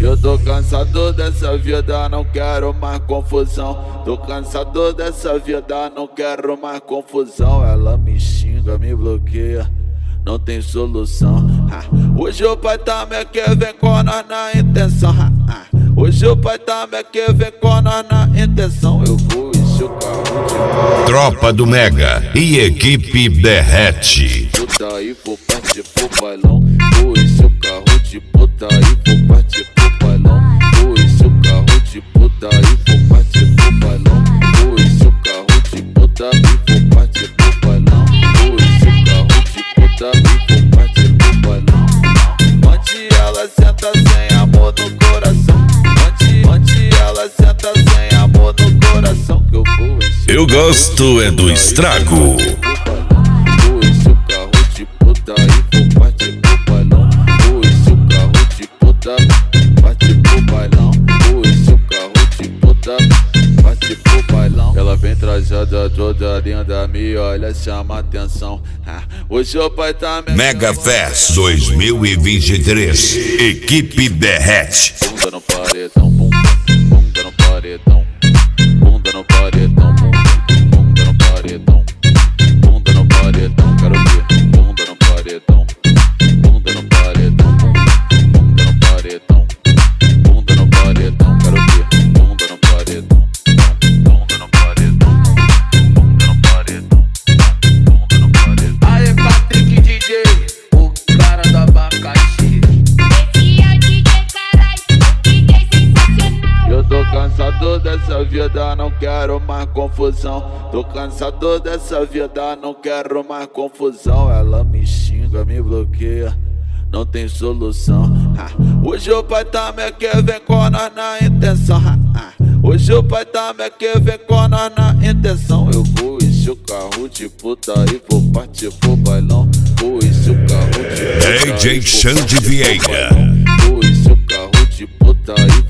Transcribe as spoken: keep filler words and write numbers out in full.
Eu tô cansado dessa vida, não quero mais confusão. Tô cansado dessa vida, não quero mais confusão. Ela me xinga, me bloqueia, não tem solução. Ha. Hoje o pai também quer vem com nós na intenção. Ha. Ha. Hoje o pai também quer vem com nós na intenção. Eu vou encher o carro de Tropa do Mega e equipe derrete. puta e vou partir pro bailão. Vou encher o carro de puta e vou partir pro bailão. Vou encher o carro de puta e vou partir pro bailão. Vou encher o carro de puta e vou partir pro bailão. Vou encher o carro de puta e vou partir pro bailão. Onde ela senta sem amor no coração. Onde, onde ela senta sem amor no coração. Que eu vou encher. Eu gosto é do estrago. Vou encher o carro de puta e vou partir pro bailão. Vou encher o carro de puta, partir pro bailão. Vou encher o carro de puta, partir pro bailão. Ela vem trajada toda linda, me olha, chama atenção. Ah, hoje o pai tá me Mega Fest dois mil e vinte e três. Equipe derrete. bunda no paredão, bunda, bunda no paredão, bunda no paredão, bunda no paredão, bunda no paredão, quero ver, bunda no paredão, bunda no paredão, bunda no paredão, bunda no paredão, quero ver, bunda no paredão, bunda no paredão, bunda no paredão, bunda no paredão. Aê, Patrick D J, o cara do abacaxi. Esse é o D J carai, o D J sensacional. Eu tô cansado dessa vida, não quero mais confusão. Tô cansado dessa vida, não quero mais confusão. Ela me xinga, me bloqueia, não tem solução. Ha. Hoje o pai também quer vem com nós na intenção. Ha. Ha. Hoje o pai também quer vem com nós na intenção. Eu vou encher o carro de puta e vou partir pro bailão. Vou encher o carro de puta D J e vou Xande partir pro Vieira. bailão. Vou encher o carro de puta e